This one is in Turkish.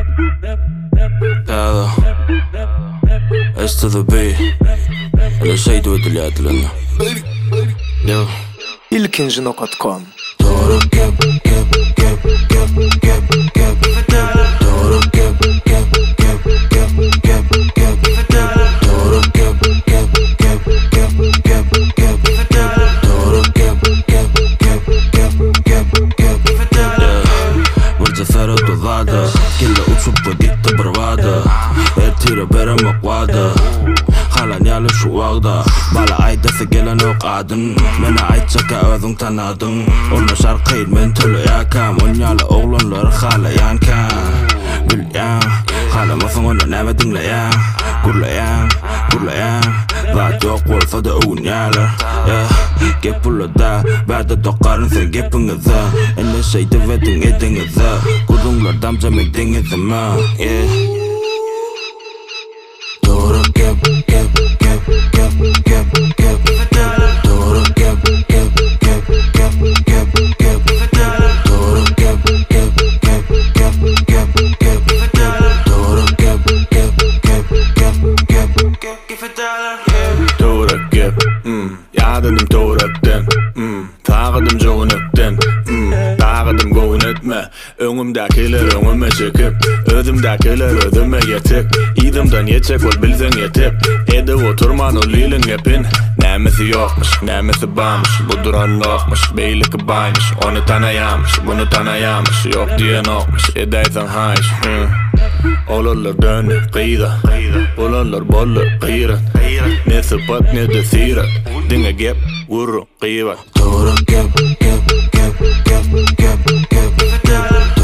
هذا S to the B أنا سيد ودليات لنا يو ilkinji.com Doğru gep Doğru gep Doğru gep Doğru Burada ferhat ضاده كله uçup gitti bravada Ertire berem akvada خلاني على شواغدا بالا عيدا ثقيلن وقادن من عيدتك أذن تنادن قلنا شرقين من تلو يا كام ونيالا أغلن لرخالة يان كان قل يان خالة مفهونا نامدن ليان قل يان ذات يقول فدعون يالا قبل دا بعد الدقارن في قبل ذا إن الشيء تفتن إدن ذا قلن لردام جميك دين ذما Doğru gep Doğru gep Doğru gep Doğru gep Yağdadım doğraktan Tağıdım joğunaktan Dağıdım goğun etme Öňümdäkiler öňüme çekip Özümdäkiler özüme yetip İdimden yetecek ol bilsen yetip Edip oturman o lilin yapin Nämesi yokmuş, nämesi barmış Bu duran okmuş, beyliki baymış Onu tanıyamış, bunu tanıyamış Yok diyen okmuş, edeysen hayş Olarlar dönü, qıyda Olarlar bollu, qıyrat Ne sıfat ne de sirat Dine gep, vurru, qıyvat Doğru gep